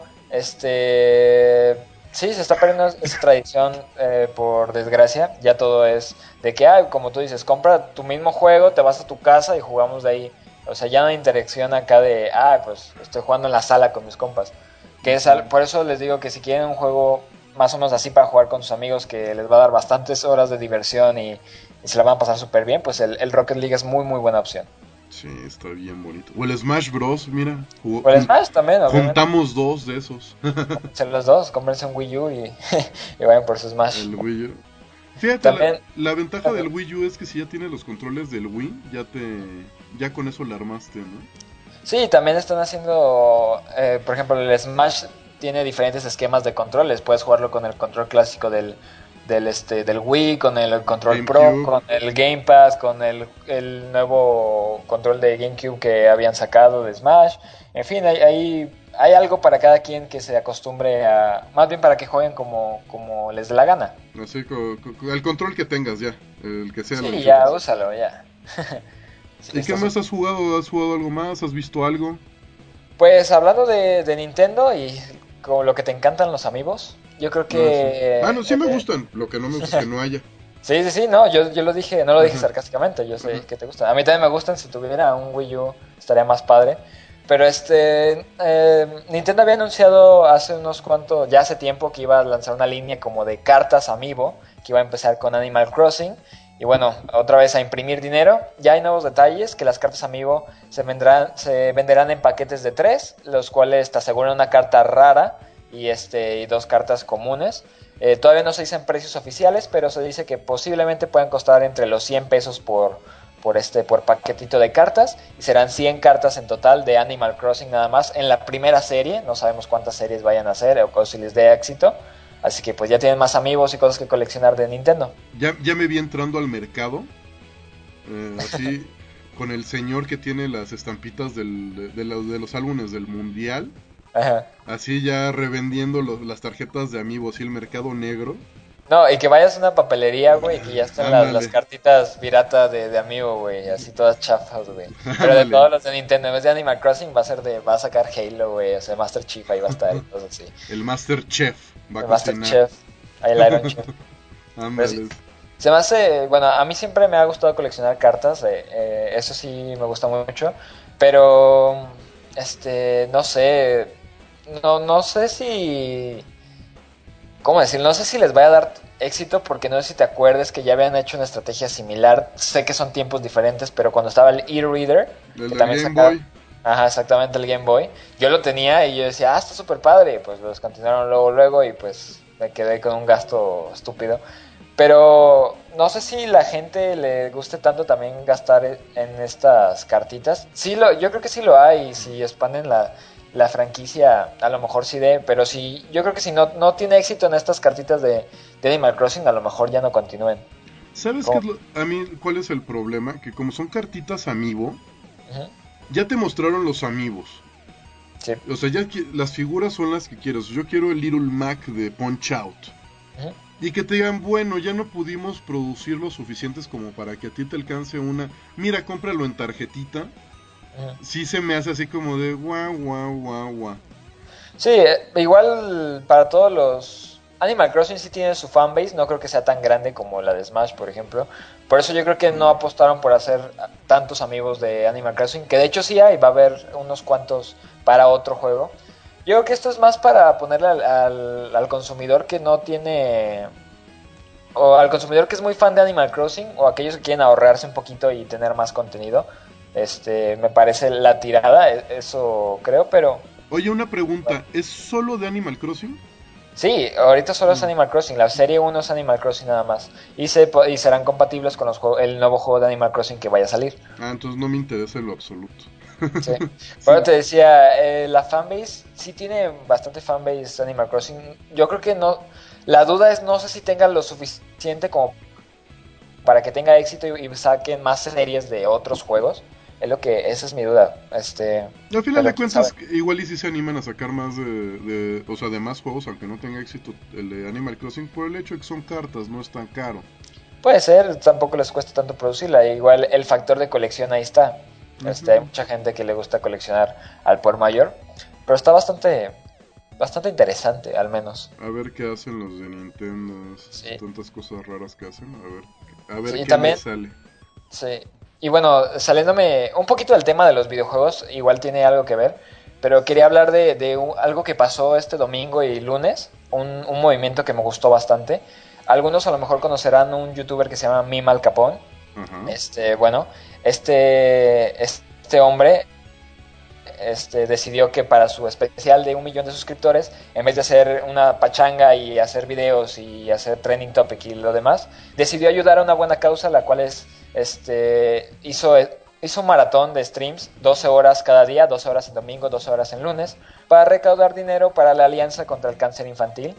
este sí, se está perdiendo esa tradición eh, por desgracia. Ya todo es de que, ah, como tú dices, compra tu mismo juego, te vas a tu casa y jugamos de ahí. O sea, ya no hay interacción acá de, ah, pues estoy jugando en la sala con mis compas. Que es al- Ujú. por eso les digo que si quieren un juego más o menos así para jugar con sus amigos, que les va a dar bastantes horas de diversión y, y se la van a pasar súper bien, pues el, el Rocket League es muy, muy buena opción. Sí, está bien bonito. O el Smash Bros, mira, ju- O el jun- Smash también, obviamente. juntamos dos de esos. Cómprense los dos, cómprense un Wii U y, y vayan por su Smash. El Wii U. Fíjate, la, También, la ventaja del también- Wii U es que si ya tienes los controles del Wii, ya te, ya con eso la armaste, ¿no? sí, también están haciendo, eh, por ejemplo, el Smash tiene diferentes esquemas de controles. Puedes jugarlo con el control clásico del, del, este, del Wii, con el control Pro, GameCube. con el Game Pass, con el, el nuevo control de GameCube que habían sacado de Smash. En fin, hay, hay, hay algo para cada quien que se acostumbre a, más bien para que jueguen como, como les dé la gana. Así, co- co- co- el control que tengas ya, el que sea lo Sí, ya, enchufas. úsalo, ya. Sí, ¿Y qué está más súper. has jugado? ¿Has jugado algo más? ¿Has visto algo? Pues hablando de, de Nintendo y como lo que te encantan los amigos, yo creo Ah, sí. Ah, que... no, sí me eh, gustan. Lo que no me gusta es que no haya. sí, sí, sí, no, yo, yo lo dije, no lo dije Ajá, sarcásticamente, yo sé ajá. que te gustan. A mí también me gustan, si tuviera un Wii U estaría más padre. Pero este, eh, Nintendo había anunciado hace unos cuantos, ya hace tiempo que iba a lanzar una línea como de cartas Amiibo, que iba a empezar con Animal Crossing. Y bueno, otra vez a imprimir dinero. Ya hay nuevos detalles, que las cartas Amiibo se, vendrán, se venderán en paquetes de tres, los cuales te aseguran una carta rara y, este, y dos cartas comunes. Eh, todavía no se dicen precios oficiales, pero se dice que posiblemente puedan costar entre los cien pesos por, por, este, por paquetito de cartas. Y serán cien cartas en total de Animal Crossing nada más en la primera serie. No sabemos cuántas series vayan a hacer o si les dé éxito. Así que pues ya tienen más amigos y cosas que coleccionar de Nintendo. Ya, ya me vi entrando al mercado. eh, así, con el señor que tiene las estampitas del- de, de los, de los álbumes del mundial. Ajá. Así ya revendiendo lo- las tarjetas de amigos y el mercado negro. No, y que vayas a una papelería, güey, y que ya estén las, las Ándale, cartitas pirata de, de amigo, güey, así todas chafas, güey. Pero de ándale. todos los de Nintendo, en vez de Animal Crossing, va a ser de, va a sacar Halo, güey, o sea, Master Chief ahí va a estar y cosas así. El Master Chef va a El Master cocinar. Chef, ahí el Iron Chef. Pero sí, Ándale. se me hace, bueno, a mí siempre me ha gustado coleccionar cartas, eh, eh, eso sí me gusta mucho, pero, este, no sé, no, no sé si ¿cómo decir? No sé si les vaya a dar éxito porque no sé si te acuerdes que ya habían hecho una estrategia similar. Sé que son tiempos diferentes, pero cuando estaba el e-reader, El que del también Game sacaba... Boy. Ajá, exactamente, el Game Boy. Yo lo tenía y yo decía, ah, está súper padre. Y pues los continuaron luego, luego y pues me quedé con un gasto estúpido. Pero no sé si la gente le guste tanto también gastar e- en estas cartitas. Sí, lo, yo creo que sí lo hay. Si expanden la, la franquicia, a lo mejor sí de. Pero si, yo creo que si no, no tiene éxito en estas cartitas de, de Animal Crossing, a lo mejor ya no continúen. ¿Sabes qué Como- es lo- a mí cuál es el problema? Que como son cartitas amiibo, Ujú, ya te mostraron los amigos. sí. O sea, ya qui- las figuras son las que quieres. Yo quiero el Little Mac de Punch Out. Ujú, Y que te digan, bueno, ya no pudimos producir lo suficientes como para que a ti te alcance una. Mira, cómpralo en tarjetita. ujú. Sí se me hace así como de guau, guau, guau, guau. Sí, eh, igual para todos los... Animal Crossing sí tiene su fanbase, no creo que sea tan grande como la de Smash, por ejemplo. Por eso yo creo que no apostaron por hacer tantos amigos de Animal Crossing, que de hecho sí hay, va a haber unos cuantos para otro juego. Yo creo que esto es más para ponerle al, al, al consumidor que no tiene... O al consumidor que es muy fan de Animal Crossing, o aquellos que quieren ahorrarse un poquito y tener más contenido. Este, me parece la tirada, e- eso creo, pero... Oye, una pregunta, ¿es solo de Animal Crossing? Sí, ahorita solo es Mm. Animal Crossing, la serie uno es Animal Crossing nada más. Y, se, po- y serán compatibles con los juegos, el nuevo juego de Animal Crossing que vaya a salir. Ah, entonces no me interesa en lo absoluto. Sí. Bueno, Sí, te decía, eh, la fanbase sí tiene bastante fanbase Animal Crossing. Yo creo que no. La duda es, no sé si tengan lo suficiente como para que tenga éxito y, y saquen más series de otros juegos. Es lo que, esa es mi duda. Este, al final pero de quién sabe. cuentas, igual y si se animan a sacar más de, de- o sea, de más juegos, aunque no tenga éxito el de Animal Crossing, por el hecho de que son cartas, no es tan caro. Puede ser, tampoco les cuesta tanto producirla. Igual el factor de colección ahí está. Este, hay Ujú. mucha gente que le gusta coleccionar al por mayor. Pero está bastante, bastante interesante, al menos. A ver qué hacen los de Nintendo, esas Sí. tantas cosas raras que hacen, a ver, a Sí, ver y qué les también, sale. sí. Y bueno, saliéndome un poquito del tema de los videojuegos, igual tiene algo que ver. Pero quería hablar de, de un- algo que pasó este domingo y lunes. Un, un movimiento que me gustó bastante. Algunos a lo mejor conocerán un youtuber que se llama Mime Al Capone. Ajá. Este, bueno, este, este hombre este, decidió que para su especial de un millón de suscriptores, en vez de hacer una pachanga y hacer videos y hacer trending topic y lo demás, decidió ayudar a una buena causa, la cual es, este, hizo, hizo un maratón de streams, doce horas cada día, doce horas en domingo, doce horas en lunes, para recaudar dinero para la Alianza contra el Cáncer Infantil.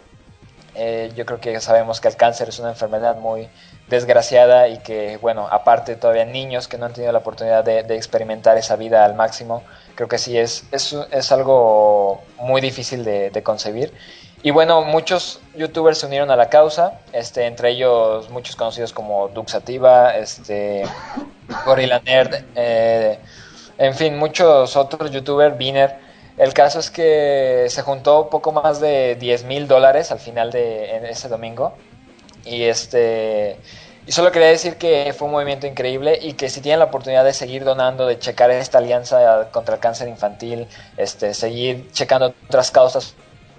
Eh, yo creo que sabemos que el cáncer es una enfermedad muy desgraciada y que, bueno, aparte todavía niños que no han tenido la oportunidad de, de experimentar esa vida al máximo, creo que sí es, es, es algo muy difícil de, de concebir. Y bueno, muchos youtubers se unieron a la causa, este, entre ellos muchos conocidos como Duxativa, este, Gorilla Nerd, eh, en fin, muchos otros youtubers, Viner. El caso es que se juntó poco más de diez mil dólares al final de en ese domingo. Y este. Y solo quería decir que fue un movimiento increíble y que si tienen la oportunidad de seguir donando, de checar esta alianza contra el cáncer infantil, este, seguir checando otras causas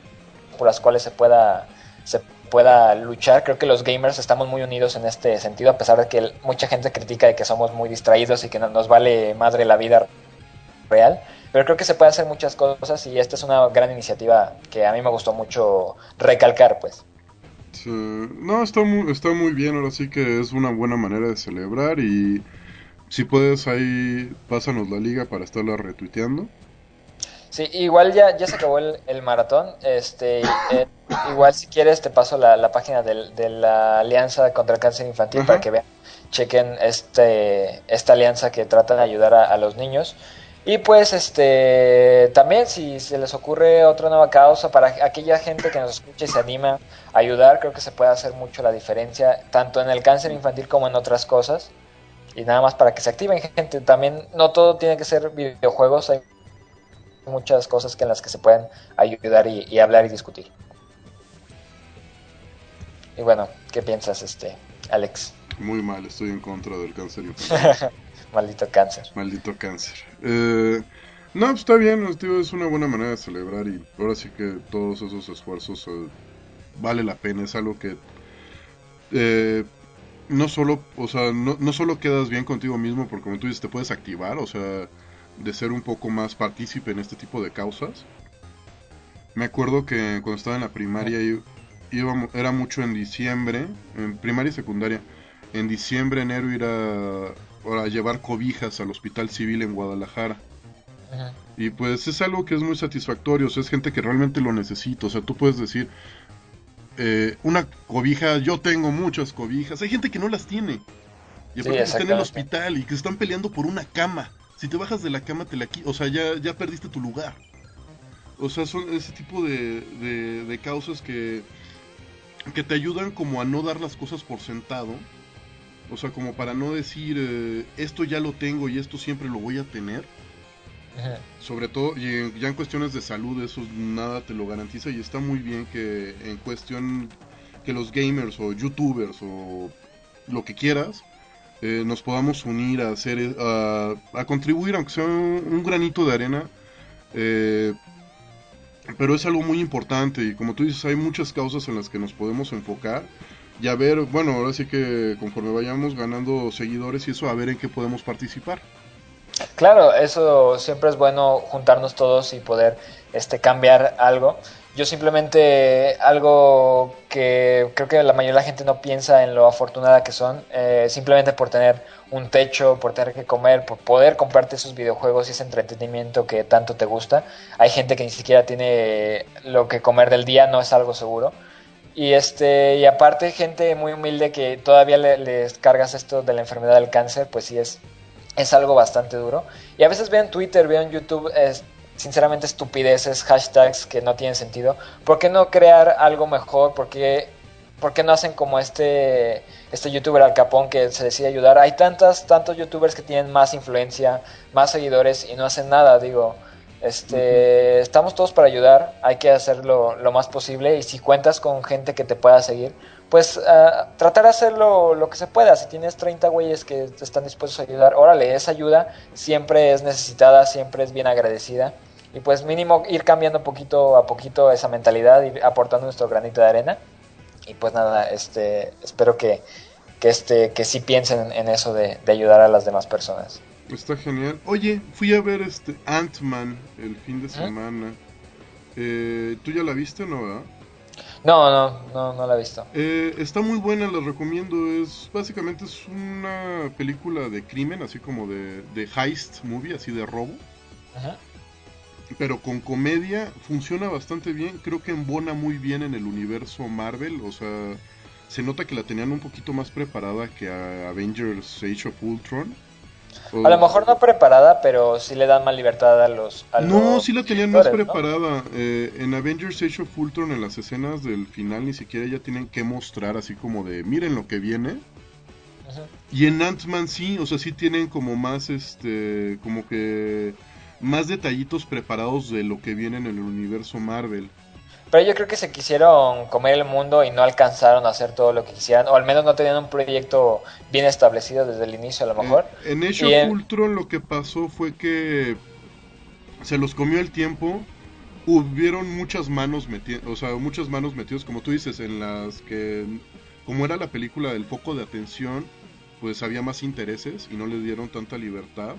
por las cuales se pueda, se pueda luchar, creo que los gamers estamos muy unidos en este sentido, a pesar de que mucha gente critica de que somos muy distraídos y que no nos vale madre la vida real, pero creo que se puede hacer muchas cosas y esta es una gran iniciativa que a mí me gustó mucho recalcar, pues. Sí, no, está muy, está muy bien, ahora sí que es una buena manera de celebrar y si puedes ahí, pásanos la liga para estarla retuiteando. Sí, igual ya, ya se acabó el, el maratón, este, eh, igual si quieres te paso la, la página del- de, la Alianza contra el Cáncer Infantil para Ajá. que vean, chequen este, esta alianza que trata de ayudar a, a los niños. Y pues este también si se les ocurre otra nueva causa para aquella gente que nos escucha y se anima a ayudar, creo que se puede hacer mucho la diferencia, tanto en el cáncer infantil como en otras cosas. Y nada más para que se activen, gente. También no todo tiene que ser videojuegos, hay muchas cosas que en las que se pueden ayudar y, y hablar y discutir. Y bueno, ¿qué piensas, este, Alex? Muy mal, estoy en contra del cáncer infantil. Maldito cáncer. Maldito cáncer. Eh, no, pues está bien, tío, es una buena manera de celebrar y ahora sí que todos esos esfuerzos eh, vale la pena, es algo que eh, no solo, o sea, no, no solo quedas bien contigo mismo, porque como tú dices, te puedes activar, o sea, de ser un poco más partícipe en este tipo de causas. Me acuerdo que cuando estaba en la primaria i- íbamos, era mucho en diciembre, en primaria y secundaria, en diciembre, enero ir a, a llevar cobijas al Hospital Civil en Guadalajara. Ujú. Y pues es algo que es muy satisfactorio, o sea, es gente que realmente lo necesita, o sea, tú puedes decir, eh, una cobija, yo tengo muchas cobijas, hay gente que no las tiene, y Sí, aparte que está en el exactamente. hospital y que están peleando por una cama, si te bajas de la cama te la qui- o sea, ya, ya perdiste tu lugar. O sea, son ese tipo de, de, de causas que, que te ayudan como a no dar las cosas por sentado. O sea, como para no decir, eh, esto ya lo tengo y esto siempre lo voy a tener. Ujú. Sobre todo, y en- ya en cuestiones de salud, eso nada te lo garantiza. Y está muy bien que en cuestión que los gamers o youtubers o lo que quieras, eh, nos podamos unir a hacer, eh, a, a contribuir, aunque sea un, un granito de arena. eh, pero es algo muy importante y como tú dices, hay muchas causas en las que nos podemos enfocar y a ver, bueno, ahora sí que conforme vayamos ganando seguidores y eso, a ver en qué podemos participar. Claro, eso siempre es bueno juntarnos todos y poder este, cambiar algo. Yo simplemente algo que creo que la mayoría de la gente no piensa en lo afortunada que son, eh, simplemente por tener un techo, por tener que comer, por poder comprarte esos videojuegos y ese entretenimiento que tanto te gusta. Hay gente que ni siquiera tiene lo que comer del día, no es algo seguro. Y este, y aparte gente muy humilde que todavía le, les cargas esto de la enfermedad del cáncer, pues sí es es algo bastante duro. Y a veces veo en Twitter, veo en YouTube, es, sinceramente estupideces, hashtags que no tienen sentido. ¿Por qué no crear algo mejor? ¿Por qué, por qué no hacen como este, este youtuber Al Capón que se decide ayudar? Hay tantas, tantos youtubers que tienen más influencia, más seguidores y no hacen nada, digo. Ujú. Este, estamos todos para ayudar, hay que hacerlo lo más posible y si cuentas con gente que te pueda seguir, pues uh, tratar de hacer lo, lo que se pueda. Si tienes treinta güeyes que te están dispuestos a ayudar, órale, esa ayuda siempre es necesitada, siempre es bien agradecida. Y pues mínimo ir cambiando poquito a poquito esa mentalidad y aportando nuestro granito de arena. Y pues nada, este, espero que, que, este, que sí piensen en eso de, de ayudar a las demás personas. Está genial. Oye, fui a ver este Ant-Man el fin de ¿Mm? semana. Eh, ¿tú ya la viste, no, verdad? No, no, no, no la he visto. Eh, está muy buena, la recomiendo. Es básicamente es una película de crimen, así como de, de heist movie, así de robo. Ajá. Pero con comedia funciona bastante bien. Creo que embona muy bien en el universo Marvel. O sea, se nota que la tenían un poquito más preparada que a Avengers Age of Ultron. A lo O- mejor no preparada, pero sí le dan más libertad a los, a no, los sí la tenían más directores, ¿no? preparada. Eh, en Avengers Age of Ultron, en las escenas del final, ni siquiera ya tienen que mostrar así como de miren lo que viene. Ujú. Y en Ant-Man sí, o sea, sí tienen como más, este, como que más detallitos preparados de lo que viene en el universo Marvel. Pero yo creo que se quisieron comer el mundo y no alcanzaron a hacer todo lo que quisieran, o al menos no tenían un proyecto bien establecido desde el inicio a lo Eh, mejor. en Age Y of en... Ultron lo que pasó fue que se los comió el tiempo. Hubieron muchas manos metidas, o sea, muchas manos metidas, como tú dices, en las que, como era la película del foco de atención, pues había más intereses y no le dieron tanta libertad.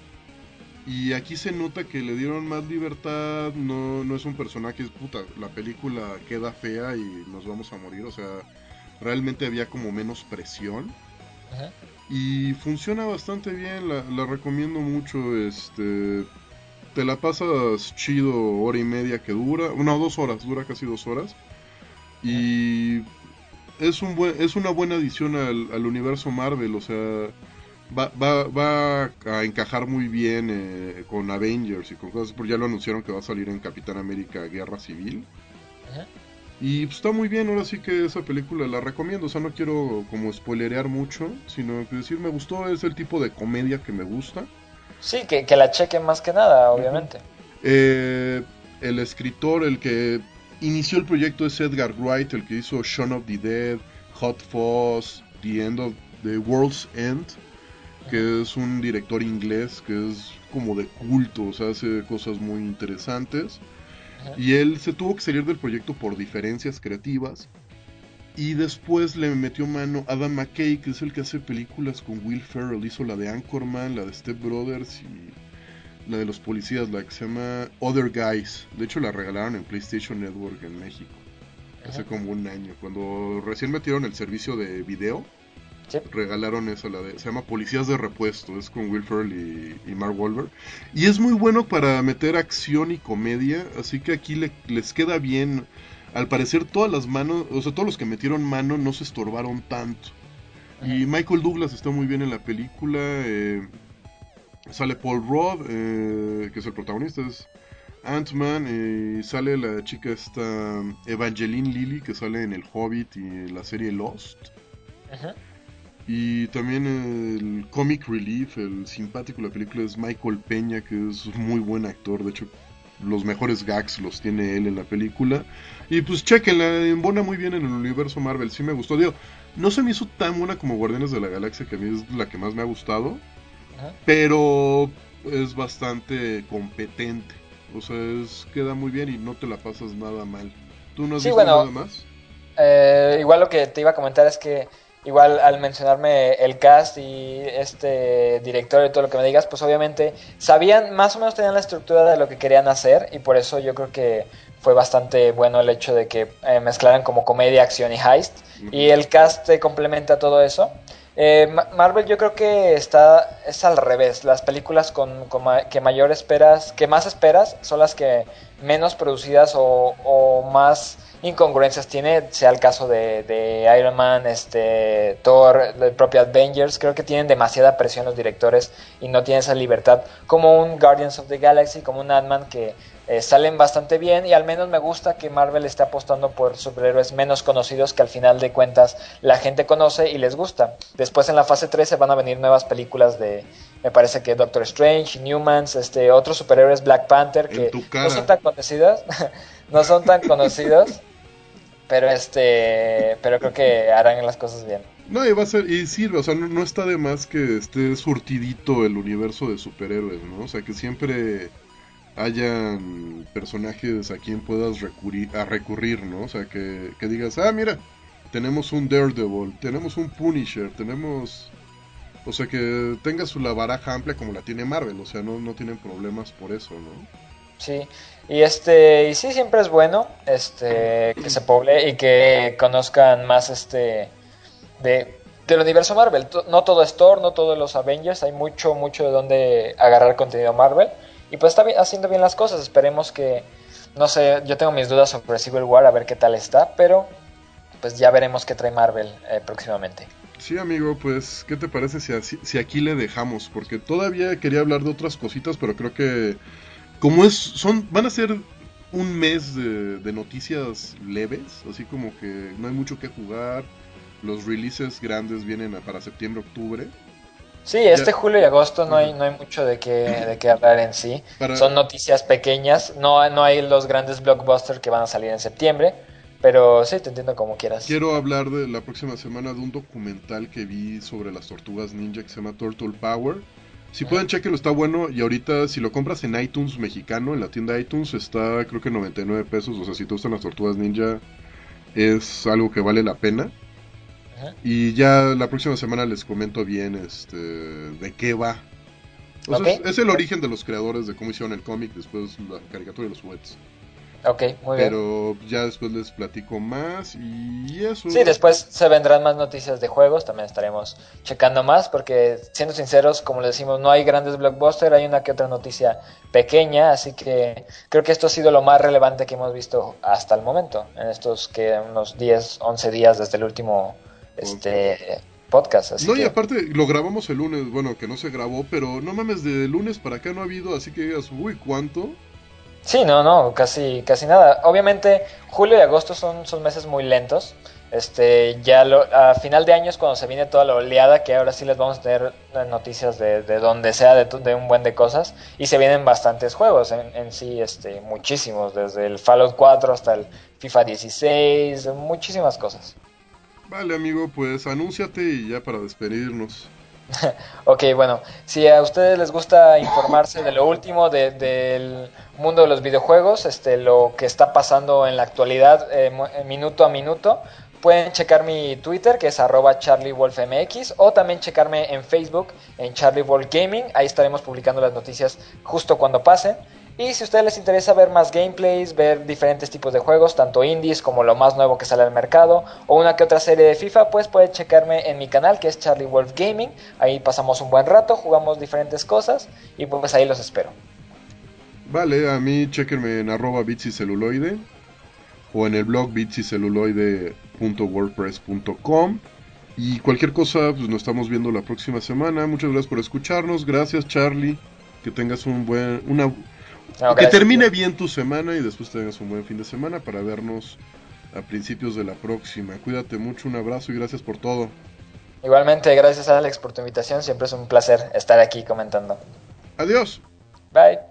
Y aquí se nota que le dieron más libertad, no, no es un personaje, es puta, la película queda fea y nos vamos a morir, o sea, realmente había como menos presión. Ujú. Y funciona bastante bien, la, la recomiendo mucho, este, te la pasas chido hora y media que dura, no, dos horas, dura casi dos horas. Ujú. Y es, un buen, es una buena adición al, al universo Marvel, o sea, va, va, va a encajar muy bien eh, con Avengers y con cosas, porque ya lo anunciaron que va a salir en Capitán América Guerra Civil. Ujú. Y pues, está muy bien, ahora sí que esa película la recomiendo, o sea, no quiero como spoilerear mucho, sino que decir me gustó, es el tipo de comedia que me gusta. Sí, que, que la chequen más que nada, Ujú. obviamente. Eh, el escritor, el que inició el proyecto es Edgar Wright, el que hizo Shaun of the Dead, Hot Fuzz, The End of the World's End, Ujú. que es un director inglés que es como de culto, o sea, hace cosas muy interesantes. Ujú. Y él se tuvo que salir del proyecto por diferencias creativas. Y después le metió mano Adam McKay, que es el que hace películas con Will Ferrell. Hizo la de Anchorman, la de Step Brothers y la de los policías, la que se llama Other Guys. De hecho la regalaron en PlayStation Network en México hace como un año. Cuando recién metieron el servicio de video, sí, regalaron esa, la de, se llama Policías de Repuesto. Es con Will Ferrell y, y Mark Wahlberg. Y es muy bueno para meter acción y comedia, así que aquí le, les queda bien. Al parecer todas las manos, o sea, todos los que metieron mano no se estorbaron tanto. Y Michael Douglas está muy bien en la película. Eh, sale Paul Rudd, eh, que es el protagonista, es Ant-Man. Eh, y sale la chica esta Evangeline Lilly, que sale en El Hobbit y la serie Lost. Ajá. Y también el comic relief, el simpático de la película es Michael Peña, que es muy buen actor. De hecho, los mejores gags los tiene él en la película. Y pues chequenla, embona muy bien en el universo Marvel. Sí me gustó, digo, no se me hizo tan buena como Guardianes de la Galaxia, que a mí es la que más me ha gustado. Ajá. Pero es bastante competente. O sea, es, queda muy bien y no te la pasas nada mal. ¿Tú no has sí, visto bueno, nada más? Eh, igual lo que te iba a comentar es que igual al mencionarme el cast y este director y todo lo que me digas, pues obviamente sabían, más o menos tenían la estructura de lo que querían hacer, y por eso yo creo que fue bastante bueno el hecho de que eh, mezclaran como comedia, acción y heist, uh-huh. Y el cast eh, complementa todo eso. Eh, Marvel yo creo que está es al revés. Las películas con, con ma- que mayor esperas, que más esperas, son las que menos producidas o, o más incongruencias tiene, sea el caso de, de Iron Man, este, Thor, el propio Avengers. Creo que tienen demasiada presión los directores y no tienen esa libertad como un Guardians of the Galaxy, como un Ant-Man, que eh, salen bastante bien. Y al menos me gusta que Marvel esté apostando por superhéroes menos conocidos, que al final de cuentas la gente conoce y les gusta. Después en la fase tres se van a venir nuevas películas de, me parece que Doctor Strange, Newmans, este, otros superhéroes, Black Panther, que no son tan conocidos no son tan conocidos pero este pero creo que harán las cosas bien. No, y va a ser, y sirve, o sea, no, no está de más que esté surtidito el universo de superhéroes, ¿no? O sea, que siempre hayan personajes a quien puedas recurrir, a recurrir, ¿no? O sea, que, que digas, ah, mira, tenemos un Daredevil, tenemos un Punisher, tenemos... O sea, que tenga su la baraja amplia como la tiene Marvel, o sea, no, no tienen problemas por eso, ¿no? Sí, y este, y sí, siempre es bueno, este, que se poble y que conozcan más, este, de, del universo Marvel. No todo es Thor, no todos los Avengers, hay mucho, mucho de donde agarrar contenido Marvel, y pues está bien, haciendo bien las cosas. Esperemos que, no sé, yo tengo mis dudas sobre Civil War, a ver qué tal está, pero pues ya veremos qué trae Marvel eh, próximamente. Sí, amigo, pues, ¿qué te parece si, así, si aquí le dejamos? Porque todavía quería hablar de otras cositas, pero creo que como es, son, van a ser un mes de, de noticias leves, así como que no hay mucho que jugar. Los releases grandes vienen a, para septiembre, octubre. Sí, este ya, julio y agosto no hay, no hay mucho de qué, de qué hablar en sí. Para... Son noticias pequeñas, no, no hay los grandes blockbusters que van a salir en septiembre. Pero sí, te entiendo como quieras. Quiero hablar de la próxima semana de un documental que vi sobre las tortugas ninja que se llama Turtle Power. Si pueden, chequenlo, está bueno. Y ahorita, si lo compras en iTunes mexicano, en la tienda iTunes, está creo que noventa y nueve pesos. O sea, si te gustan las tortugas ninja, es algo que vale la pena. Ajá. Y ya la próxima semana les comento bien este de qué va. O sea, okay. es, es el origen de los creadores, de cómo hicieron el cómic, después la caricatura y los juguetes. Ok, muy bien. Pero ya después les platico más y eso. Sí, después se vendrán más noticias de juegos, también estaremos checando más, porque siendo sinceros, como le decimos, no hay grandes blockbusters, hay una que otra noticia pequeña, así que creo que esto ha sido lo más relevante que hemos visto hasta el momento, en estos que unos diez, once días desde el último este okay. podcast. Así no, que... y aparte lo grabamos el lunes, bueno, que no se grabó, pero no mames, de lunes para acá no ha habido, así que digas, uy, ¿cuánto? Sí, no, no, casi, casi nada. Obviamente, julio y agosto son, son meses muy lentos. Este, ya lo, a final de año es cuando se viene toda la oleada, que ahora sí les vamos a tener noticias de, de donde sea, de, de un buen de cosas. Y se vienen bastantes juegos, en, en sí, este, muchísimos, desde el Fallout cuatro hasta el FIFA dieciséis, muchísimas cosas. Vale, amigo, pues anúnciate y ya para despedirnos. Ok, bueno, si a ustedes les gusta informarse de lo último de, del mundo de los videojuegos, este, lo que está pasando en la actualidad, eh, minuto a minuto, pueden checar mi Twitter, que es arroba charliewolfmx, o también checarme en Facebook, en Charlie Wolf Gaming. Ahí estaremos publicando las noticias justo cuando pasen. Y si a ustedes les interesa ver más gameplays, ver diferentes tipos de juegos, tanto indies como lo más nuevo que sale al mercado, o una que otra serie de FIFA, pues pueden checarme en mi canal, que es Charlie Wolf Gaming. Ahí pasamos un buen rato, jugamos diferentes cosas, y pues ahí los espero. Vale, a mí chequenme en arroba bits y celuloide, o en el blog bits y celuloide punto wordpress punto com. Y cualquier cosa, pues nos estamos viendo la próxima semana. Muchas gracias por escucharnos. Gracias, Charlie. Que tengas un buen... una no, que termine bien tu semana y después tengas un buen fin de semana para vernos a principios de la próxima. Cuídate mucho, un abrazo y gracias por todo. Igualmente, gracias Alex por tu invitación. Siempre es un placer estar aquí comentando. Adiós. Bye.